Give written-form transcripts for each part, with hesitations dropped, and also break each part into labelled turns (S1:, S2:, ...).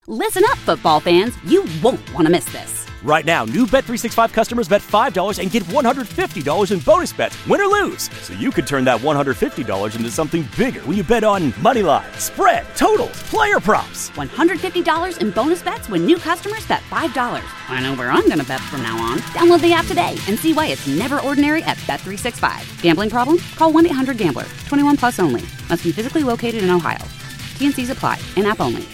S1: Listen up, football fans. You won't want to miss this.
S2: Right now, new Bet365 customers bet $5 and get $150 in bonus bets, win or lose. So you could turn that $150 into something bigger when you bet on money line, spread, totals, player props.
S1: $150 in bonus bets when new customers bet $5. I know where I'm going to bet from now on. Download the app today and see why it's never ordinary at Bet365. Gambling problem? Call 1-800-GAMBLER. 21 plus only. Must be physically located in Ohio. T&Cs apply. In-app only.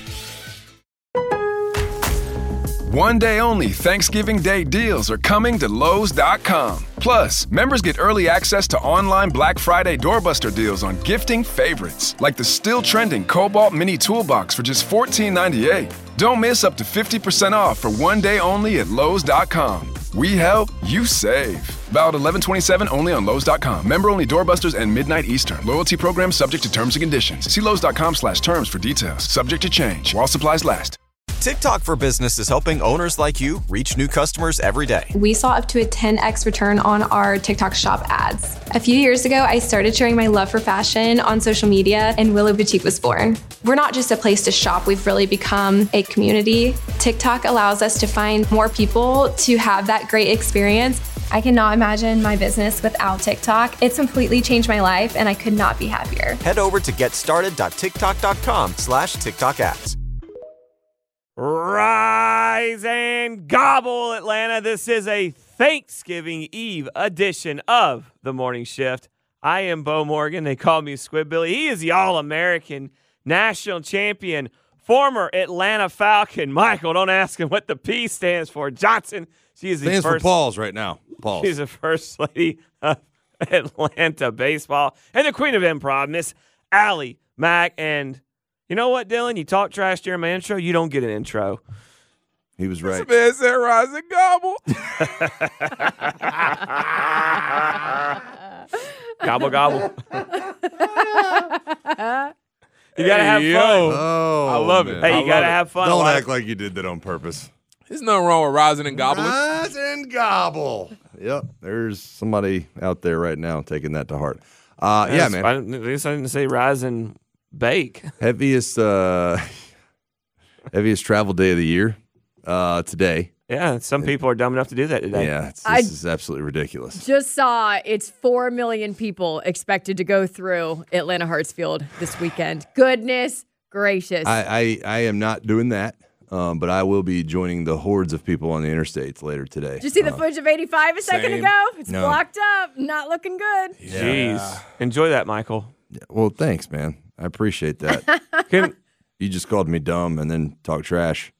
S3: One day only Thanksgiving Day deals are coming to Lowe's.com. Plus, members get early access to online Black Friday doorbuster deals on gifting favorites, like the still trending Cobalt Mini Toolbox for just $14.98. Don't miss up to 50% off for one day only at Lowe's.com. We help, you save. Valid 11/27 only on Lowe's.com. Member only doorbusters and midnight Eastern. Loyalty program subject to terms and conditions. See Lowe's.com/terms for details. Subject to change while supplies last.
S4: TikTok for Business is helping owners like you reach new customers every day.
S5: We saw up to a 10x return on our TikTok shop ads. A few years ago, I started sharing my love for fashion on social media, and Willow Boutique was born. We're not just a place to shop, we've really become a community. TikTok allows us to find more people to have that great experience. I cannot imagine my business without TikTok. It's completely changed my life, and I could not be happier.
S4: Head over to getstarted.tiktok.com/TikTok ads.
S6: Rise and gobble, Atlanta. This is a Thanksgiving Eve edition of The Morning Shift. I am Bo Morgan. They call me Squid Billy. He is the All-American national champion, former Atlanta Falcon. Michael, don't ask him what the P stands for. Johnson. She is the
S7: stands
S6: first,
S7: for Pauls right now. Pauls.
S6: She's the first lady of Atlanta baseball. And the queen of improv, Miss Allie Mack. And you know what, Dylan? You talk trash during my intro, you don't get an intro.
S7: He was right.
S8: This man said rise and gobble.
S6: Gobble, gobble. You got to have fun.
S7: Oh,
S8: I love it.
S6: Hey, you got to have fun.
S7: Don't act like you did that on purpose.
S8: There's nothing wrong with rising and gobbling.
S7: Rise and gobble. Yep. There's somebody out there right now taking that to heart. Yeah, man.
S6: I didn't say rise and bake.
S7: Heaviest travel day of the year today.
S6: Yeah, some people are dumb enough to do that today.
S7: Yeah, this is absolutely ridiculous.
S9: Just saw it's 4 million people expected to go through Atlanta Hartsfield this weekend. Goodness gracious.
S7: I am not doing that, but I will be joining the hordes of people on the interstates later today.
S9: Did you see the footage of 85 a second ago? It's
S7: No.
S9: blocked up. Not looking good.
S6: Jeez. Enjoy that, Michael.
S7: Yeah, well, thanks, man. I appreciate that. You just called me dumb and then talk trash.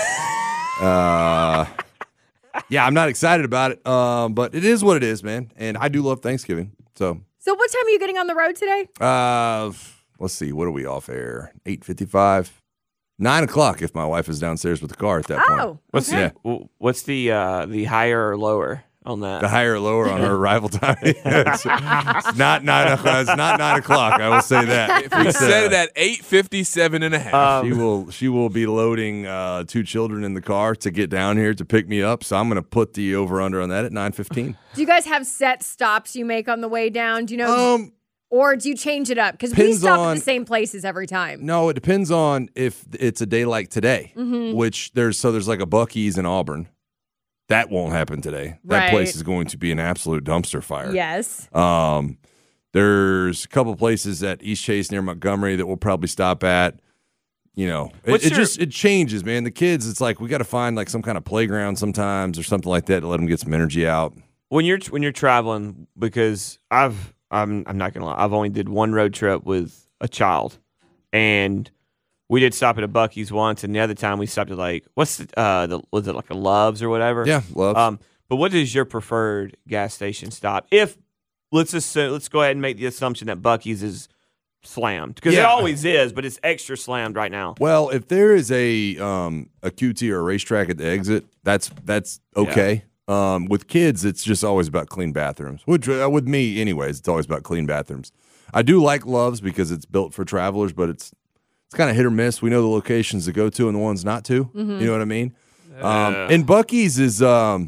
S7: Yeah, I'm not excited about it, but it is what it is, man. And I do love Thanksgiving. So
S9: what time are you getting on the road today?
S7: let's see. What are we off air? 8:55, 9 o'clock. If my wife is downstairs with the car at that point.
S6: What's the higher or lower on that?
S7: The higher or lower on her arrival time. it's not 9 o'clock. It's not 9 o'clock. I will say that.
S8: If we set it at 8:57 and a half.
S7: She will be loading 2 children in the car to get down here to pick me up. So I'm going to put the over under on that at 9:15.
S9: Do you guys have set stops you make on the way down? Do you know? Or do you change it up? Because we
S7: Depends
S9: stop
S7: on-
S9: at the same places every time.
S7: No, it depends on if it's a day like today,
S9: Mhm.
S7: which there's like a Buc-ee's in Auburn. That won't happen today. That
S9: Right.
S7: place is going to be an absolute dumpster fire.
S9: Yes.
S7: There's a couple places at East Chase near Montgomery that we'll probably stop at. You know, it changes, man. The kids, it's like we got to find like some kind of playground sometimes or something like that to let them get some energy out.
S6: When you're traveling, because I'm not gonna lie, I've only did one road trip with a child, and we did stop at a Buc-ee's once, and the other time we stopped at like was it like a Love's or whatever?
S7: Yeah, Love's.
S6: But what is your preferred gas station stop? If let's go ahead and make the assumption that Buc-ee's is slammed, because it always is, but it's extra slammed right now.
S7: Well, if there is a QT or a racetrack at the exit, that's okay. With kids, it's just always about clean bathrooms. Which with me, anyways, it's always about clean bathrooms. I do like Love's because it's built for travelers, but it's kind of hit or miss. We know the locations to go to and the ones not to.
S9: Mhm.
S7: You know what I mean? And Buc-ee's is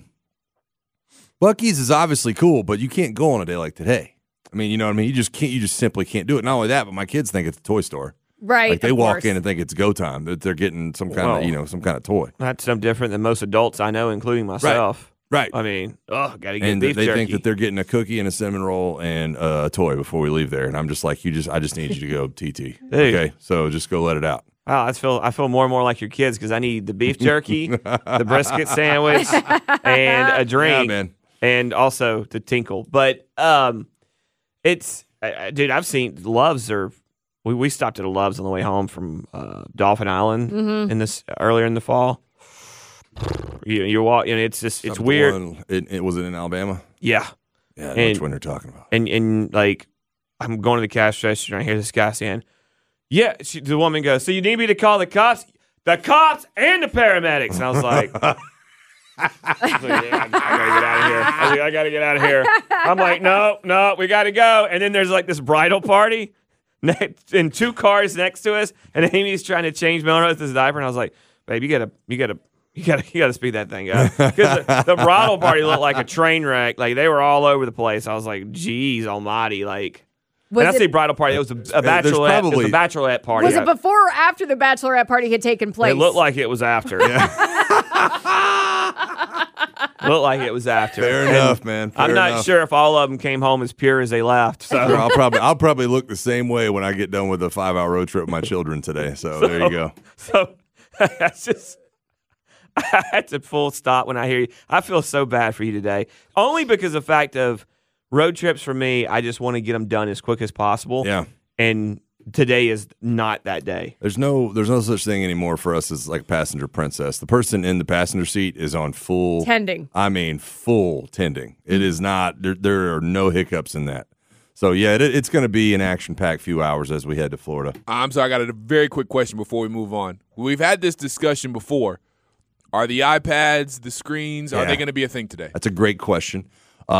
S7: obviously cool, but you can't go on a day like today. I mean, you know what I mean? You just simply can't do it. Not only that, but my kids think it's a toy store.
S9: Right.
S7: Like they
S9: of
S7: walk
S9: course.
S7: in and think it's go time, that they're getting some kind of some kind of toy.
S6: That's no different than most adults I know, including myself.
S7: Right.
S6: I mean, gotta get
S7: And
S6: beef
S7: they
S6: jerky.
S7: think that they're getting a cookie and a cinnamon roll and a toy before we leave there. And I'm just like, I just need you to go TT. Okay, so just go let it out.
S6: Wow, I feel more and more like your kids because I need the beef jerky, the brisket sandwich, and a drink,
S7: Yeah, man.
S6: and also the tinkle. But it's dude, I've seen Loves are. We stopped at a Loves on the way home from Dolphin Island in this earlier in the fall. You walk, it's just it's weird.
S7: It was it in Alabama?
S6: Yeah,
S7: Yeah, that's what you're talking about.
S6: and like I'm going to the cash register and I hear this guy saying, "Yeah," the woman goes, "So you need me to call the cops and the paramedics?" And I was like, I gotta get out of here. I'm like, no, we gotta go. And then there's like this bridal party and 2 cars next to us, and Amy's trying to change Melrose' diaper, and I was like, babe, you gotta speed that thing up, because the bridal party looked like a train wreck. Like they were all over the place. I was like, geez, almighty, like. When I say bridal party, it was a bachelorette. It was a bachelorette party.
S9: Was it before or after the bachelorette party had taken place?
S6: It looked like it was after. Looked like it was after.
S7: Fair enough, man.
S6: I'm not sure if all of them came home as pure as they left. So
S7: I'll probably look the same way when I get done with a 5-hour road trip with my children today. So there you go.
S6: So that's just. I had to full stop when I hear you. I feel so bad for you today, only because of the fact of road trips for me. I just want to get them done as quick as possible.
S7: Yeah,
S6: and today is not that day.
S7: There's no such thing anymore for us as like passenger princess. The person in the passenger seat is on full
S9: tending.
S7: I mean, full tending. It is not. There are no hiccups in that. So yeah, it's going to be an action-packed few hours as we head to Florida.
S8: I'm sorry, I got a very quick question before we move on. We've had this discussion before. Are the iPads, the screens, are they going to be a thing today?
S7: That's a great question.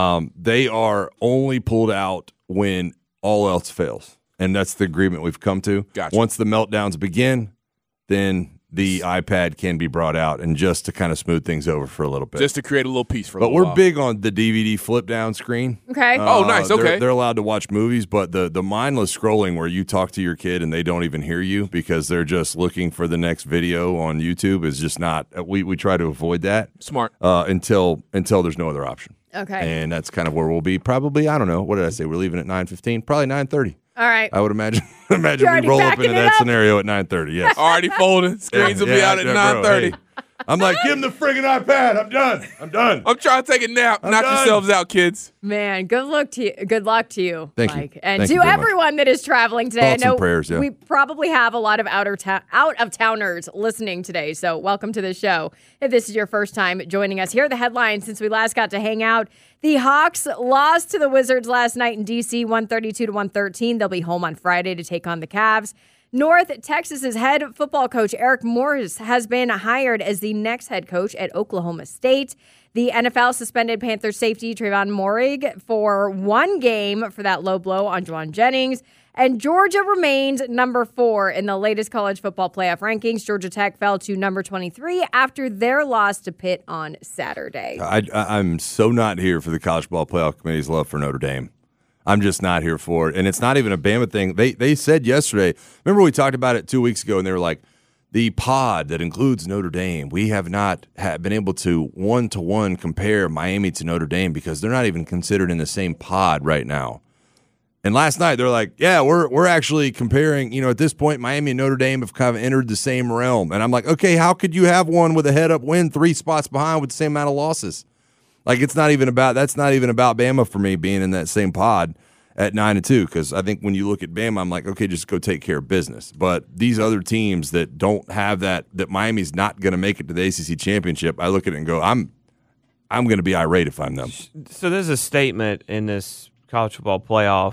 S7: They are only pulled out when all else fails, and that's the agreement we've come to.
S8: Gotcha.
S7: Once the meltdowns begin, then the iPad can be brought out, and just to kind of smooth things over for a little bit.
S8: Just to create a little piece for a
S7: But
S8: little
S7: we're
S8: while.
S7: big on the DVD flip-down screen.
S9: Okay.
S8: Oh, nice. Okay.
S7: They're allowed to watch movies, but the mindless scrolling where you talk to your kid and they don't even hear you because they're just looking for the next video on YouTube is just not. We try to avoid that.
S8: Smart.
S7: Until there's no other option.
S9: Okay.
S7: And that's kind of where we'll be. Probably, I don't know. What did I say? We're leaving at 9:15. Probably 9:30.
S9: All right.
S7: I would imagine
S9: You're
S7: we
S9: already
S7: roll up
S9: backing
S7: into
S9: it
S7: that
S9: up?
S7: scenario at 9:30. Yes.
S8: Already folding. Screens will be out at
S7: bro,
S8: 9:30.
S7: hey. I'm like, give him the friggin' iPad. I'm done.
S8: I'm trying to take a nap.
S7: I'm
S8: Knock
S7: done.
S8: yourselves out, kids.
S9: Man, good luck to you,
S7: Thank you.
S9: Mike. And
S7: Thank
S9: to
S7: you very much.
S9: everyone that is traveling today.
S7: Thoughts
S9: I know
S7: and prayers, yeah.
S9: we probably have a lot of out-of-towners listening today, so welcome to the show. If this is your first time joining us, here are the headlines since we last got to hang out. The Hawks lost to the Wizards last night in D.C., 132-113. They'll be home on Friday to take on the Cavs. North Texas's head football coach Eric Morris has been hired as the next head coach at Oklahoma State. The NFL suspended Panthers safety Trayvon Moehrig for 1 game for that low blow on Juwan Jennings. And Georgia remained number 4 in the latest college football playoff rankings. Georgia Tech fell to number 23 after their loss to Pitt on Saturday.
S7: I'm so not here for the College Football Playoff Committee's love for Notre Dame. I'm just not here for it. And it's not even a Bama thing. They said yesterday, remember we talked about it 2 weeks ago, and they were like, the pod that includes Notre Dame, we have not been able to one-to-one compare Miami to Notre Dame because they're not even considered in the same pod right now. And last night they're like, yeah, we're actually comparing, at this point Miami and Notre Dame have kind of entered the same realm. And I'm like, okay, how could you have one with a head-up win 3 spots behind with the same amount of losses? Like that's not even about Bama for me being in that same pod at 9-2, because I think when you look at Bama, I'm like, okay, just go take care of business. But these other teams that don't have that Miami's not going to make it to the ACC championship, I look at it and go, I'm going to be irate if I'm them.
S6: So there's a statement in this college football playoff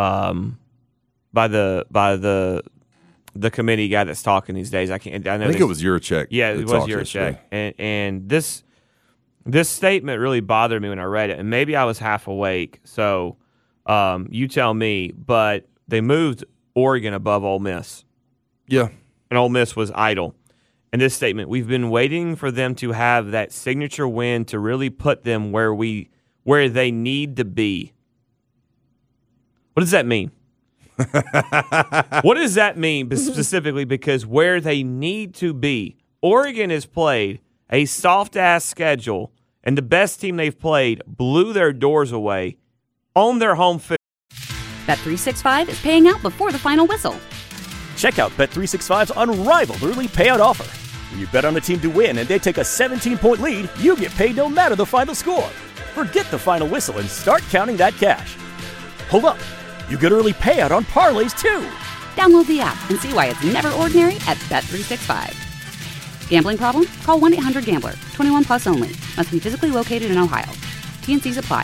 S6: by the committee guy that's talking these days. I think it
S7: was Yurachek.
S6: Yeah, it was Yurachek, and this statement really bothered me when I read it, and maybe I was half awake. So. You tell me, but they moved Oregon above Ole Miss.
S7: Yeah.
S6: And Ole Miss was idle. And this statement, we've been waiting for them to have that signature win to really put them where they need to be. What does that mean? What does that mean specifically? Because where they need to be, Oregon has played a soft-ass schedule, and the best team they've played blew their doors away on their home field.
S1: Bet365 is paying out before the final whistle.
S2: Check out Bet365's unrivaled early payout offer. When you bet on a team to win and they take a 17-point lead, you get paid no matter the final score. Forget the final whistle and start counting that cash. Hold up. You get early payout on parlays, too.
S1: Download the app and see why it's never ordinary at Bet365. Gambling problem? Call 1-800-GAMBLER. 21 plus only. Must be physically located in Ohio. T&Cs apply.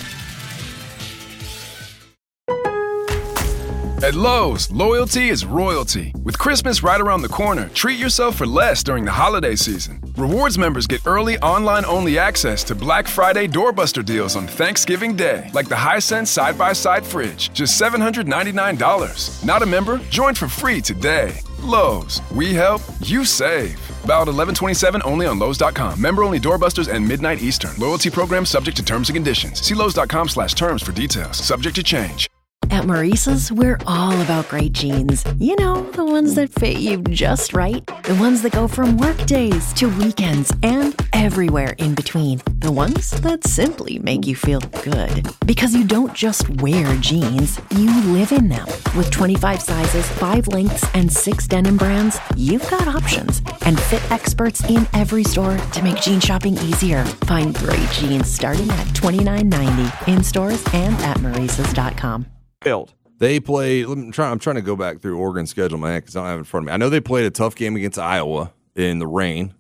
S3: At Lowe's, loyalty is royalty. With Christmas right around the corner, treat yourself for less during the holiday season. Rewards members get early online-only access to Black Friday doorbuster deals on Thanksgiving Day, like the Hisense side-by-side fridge, just $799. Not a member? Join for free today. Lowe's, we help, you save. Valid 11/27 only on Lowe's.com. Member-only doorbusters and midnight Eastern. Loyalty program subject to terms and conditions. See Lowe's.com/terms for details. Subject to change.
S10: At Maurice's, we're all about great jeans. You know, the ones that fit you just right. The ones that go from work days to weekends and everywhere in between. The ones that simply make you feel good. Because you don't just wear jeans, you live in them. With 25 sizes, 5 lengths, and 6 denim brands, you've got options. And fit experts in every store to make jean shopping easier. Find great jeans starting at $29.90 in stores and at Maurice's.com.
S7: They played. I'm trying to go back through Oregon's schedule, man, because I don't have it in front of me. I know they played a tough game against Iowa in the rain.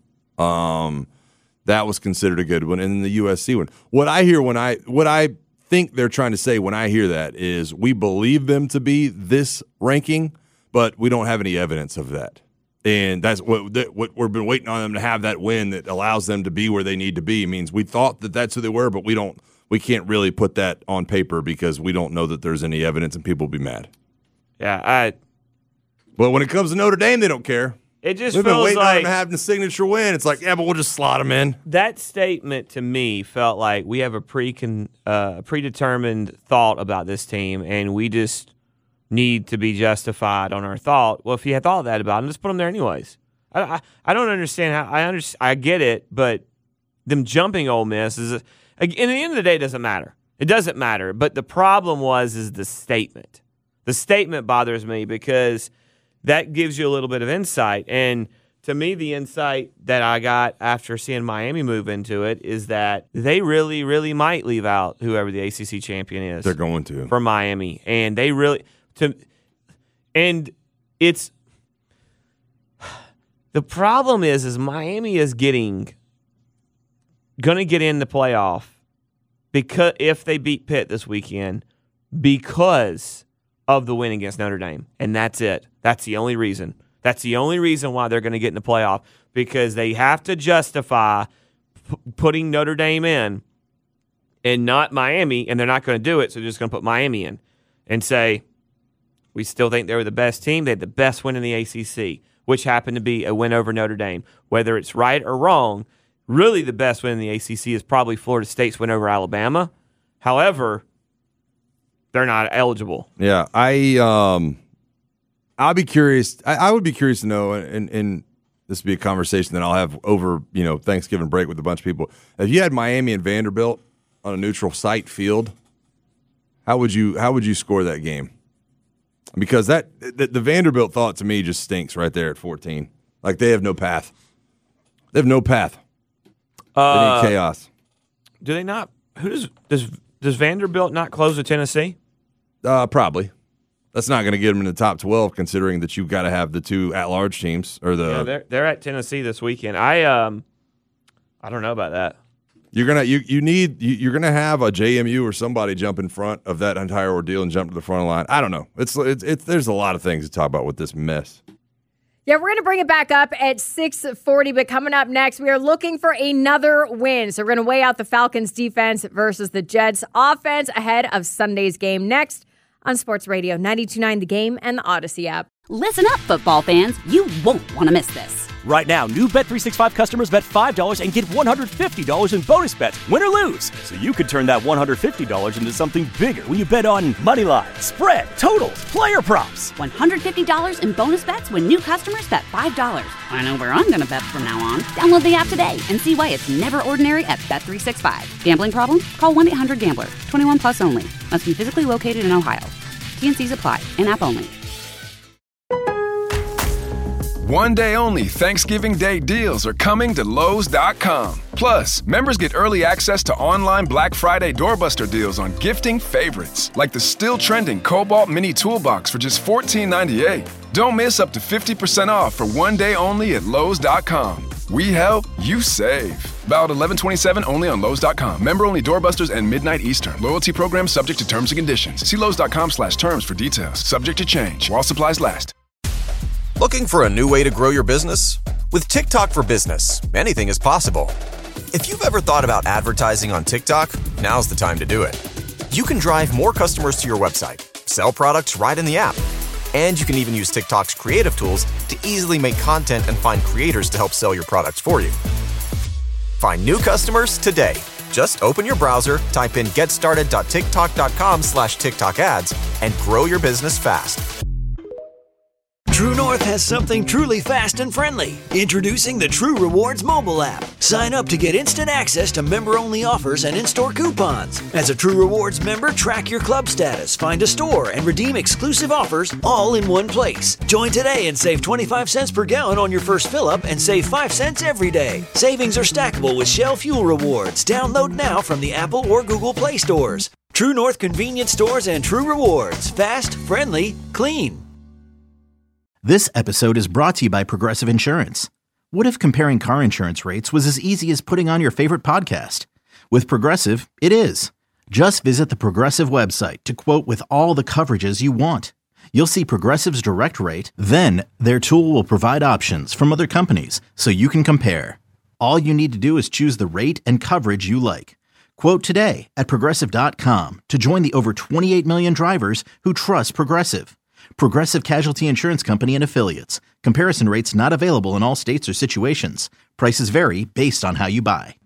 S7: That was considered a good one, and then the USC one. What I think they're trying to say when I hear that is we believe them to be this ranking, but we don't have any evidence of that. And that's what we've been waiting on them to have, that win that allows them to be where they need to be. It means we thought that that's who they were, but we can't really put that on paper because we don't know that there's any evidence, and people will be mad.
S6: Yeah,
S7: But when it comes to Notre Dame, they don't care.
S6: It just
S7: We've
S6: feels
S7: been waiting
S6: like
S7: on them to have the signature win. It's like, yeah, but we'll just slot them in.
S6: That statement to me felt like we have a predetermined thought about this team, and we just need to be justified on our thought. Well, if you had thought that about them, just put them there anyways. I don't understand how I get it, but them jumping Ole Miss is. And at the end of the day, it doesn't matter. It doesn't matter. But the problem is the statement. The statement bothers me because that gives you a little bit of insight. And to me, the insight that I got after seeing Miami move into it is that they really, really might leave out whoever the ACC champion is.
S7: They're going to.
S6: For Miami. And they really and it's the problem is Miami is going to get in the playoff because if they beat Pitt this weekend because of the win against Notre Dame. And that's it. That's the only reason. That's the only reason why they're going to get in the playoff, because they have to justify putting Notre Dame in and not Miami, and they're not going to do it, so they're just going to put Miami in and say, we still think they were the best team. They had the best win in the ACC, which happened to be a win over Notre Dame. Whether it's right or wrong, really the best win in the ACC is probably Florida State's win over Alabama. However, they're not eligible.
S7: Yeah, I'll be curious. I would be curious to know, and this would be a conversation that I'll have over Thanksgiving break with a bunch of people. If you had Miami and Vanderbilt on a neutral site field, how would you score that game? Because the Vanderbilt thought to me just stinks right there at 14. Like they have no path. They have no path. They need chaos.
S6: Do they not? Does Vanderbilt not close to Tennessee?
S7: Probably. That's not going to get them in the top 12, considering that you've got to have the two at-large teams or the.
S6: Yeah, they're at Tennessee this weekend. I don't know about that.
S7: You're gonna have a JMU or somebody jump in front of that entire ordeal and jump to the front of the line. I don't know. It's there's a lot of things to talk about with this mess.
S9: Yeah, we're going to bring it back up at 6:40, but coming up next, we are looking for another win. So we're going to weigh out the Falcons' defense versus the Jets' offense ahead of Sunday's game next on Sports Radio 92.9 The Game and the Odyssey app.
S1: Listen up, football fans. You won't want to miss this.
S2: Right now, new Bet365 customers bet $5 and get $150 in bonus bets, win or lose. So you could turn that $150 into something bigger when you bet on moneyline, spread, totals, player props.
S1: $150 in bonus bets when new customers bet $5. I know where I'm going to bet from now on. Download the app today and see why it's never ordinary at Bet365. Gambling problem? Call 1-800-GAMBLER. 21 plus only. Must be physically located in Ohio. T&Cs apply. In-app only.
S3: One day only Thanksgiving Day deals are coming to Lowe's.com. Plus, members get early access to online Black Friday doorbuster deals on gifting favorites, like the still trending Cobalt Mini Toolbox for just $14.98. Don't miss up to 50% off for one day only at Lowe's.com. We help, you save. Valid 11/27 only on Lowe's.com. Member only doorbusters and midnight Eastern. Loyalty program subject to terms and conditions. See Lowe's.com/terms for details. Subject to change while supplies last.
S4: Looking for a new way to grow your business? With TikTok for Business, anything is possible. If you've ever thought about advertising on TikTok, now's the time to do it. You can drive more customers to your website, sell products right in the app, and you can even use TikTok's creative tools to easily make content and find creators to help sell your products for you. Find new customers today. Just open your browser, type in getstarted.tiktok.com/TikTok ads, and grow your business fast.
S11: True North has something truly fast and friendly. Introducing the True Rewards mobile app. Sign up to get instant access to member-only offers and in-store coupons. As a True Rewards member, track your club status, find a store, and redeem exclusive offers all in one place. Join today and save 25 cents per gallon on your first fill-up and save 5 cents every day. Savings are stackable with Shell Fuel Rewards. Download now from the Apple or Google Play stores. True North convenience stores and True Rewards. Fast, friendly, clean.
S12: This episode is brought to you by Progressive Insurance. What if comparing car insurance rates was as easy as putting on your favorite podcast? With Progressive, it is. Just visit the Progressive website to quote with all the coverages you want. You'll see Progressive's direct rate, then their tool will provide options from other companies so you can compare. All you need to do is choose the rate and coverage you like. Quote today at Progressive.com to join the over 28 million drivers who trust Progressive. Progressive Casualty Insurance Company and Affiliates. Comparison rates not available in all states or situations. Prices vary based on how you buy.